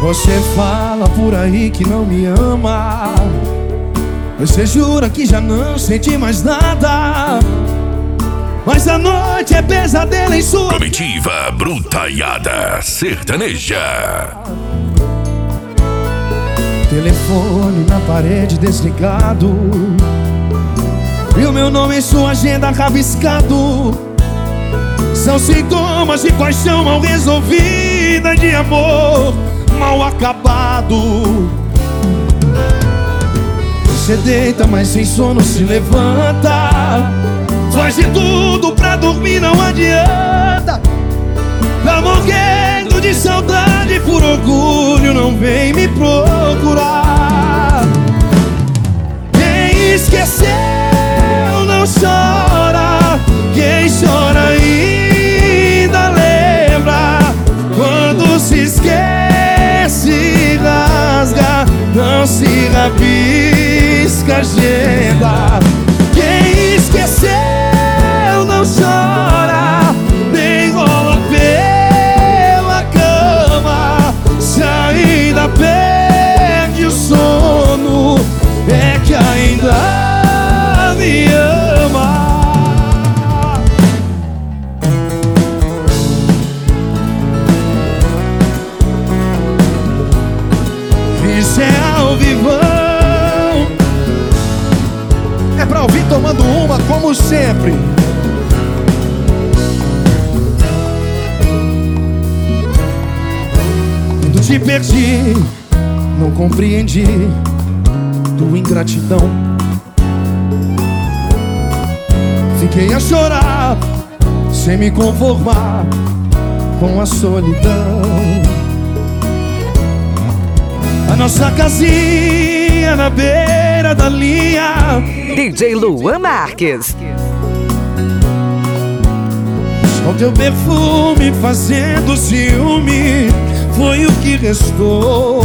Você fala por aí que não me ama, você jura que já não sente mais nada, mas a noite é pesadelo em sua Comitiva Brutaiada Sertaneja. Telefone na parede desligado e o meu nome em sua agenda rabiscado. São sintomas de paixão mal resolvida, de amor mal acabado. Você deita, mas sem sono se levanta, faz de tudo pra dormir, não adianta. Tá morrendo de saudade, por orgulho não vem me procurar. Quem esqueceu não chora, quem chora ainda lembra. Quando se esquece, rasga, não se rabisca a agenda. Quem esqueceu não chora, nem rola pela cama. Se ainda perde o sono, é que ainda me ama. Isso é ao vivão, é pra ouvir tomando uma como sempre. Quando te perdi, não compreendi tua ingratidão. Fiquei a chorar, sem me conformar com a solidão. A nossa casinha na beira da linha, DJ Luan Marques. só teu perfume fazendo ciúme foi o que restou.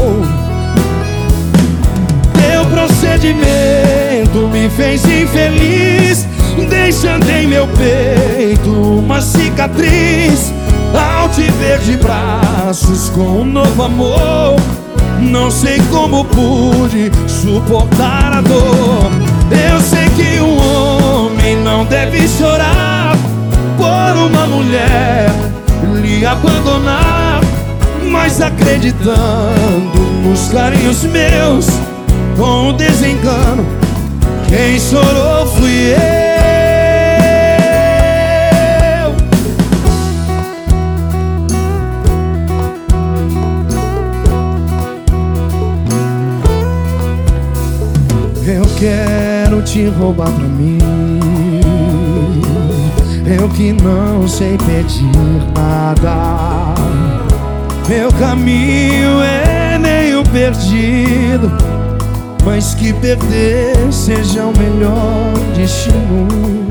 Teu procedimento me fez infeliz, deixando em meu peito uma cicatriz. Ao te ver de braços com um novo amor, não sei como pude suportar a dor. Eu sei que um homem não deve chorar por uma mulher lhe abandonar, mas acreditando nos carinhos meus, com o desengano, quem chorou fui eu. Eu quero te roubar pra mim, eu que não sei pedir nada. Meu caminho é meio perdido, mas que perder seja o melhor destino.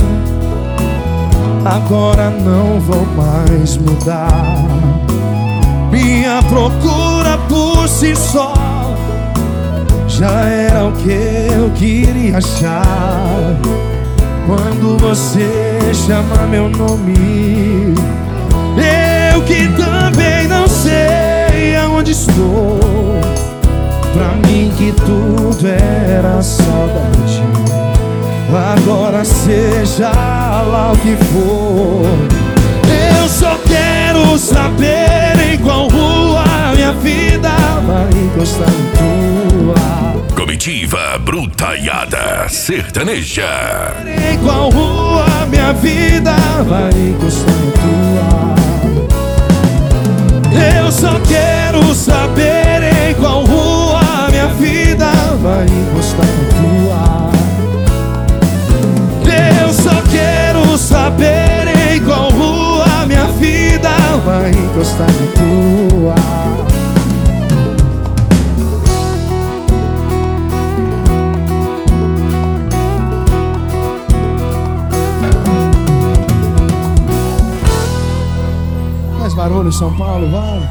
Agora não vou mais mudar, minha procura por si só já era o que eu queria achar. Quando você chama meu nome, eu que também não sei aonde estou. Pra mim que tudo era saudade, agora seja lá o que for. Eu só quero saber em qual rua minha vida vai encostar em tua. Comitiva Brutaiada Sertaneja. Em qual rua minha vida vai encostar em tua. Eu só quero saber em qual rua minha vida vai encostar em tua. Eu só quero saber em qual rua minha vida vai encostar em tua. Mais barulho em São Paulo, vai.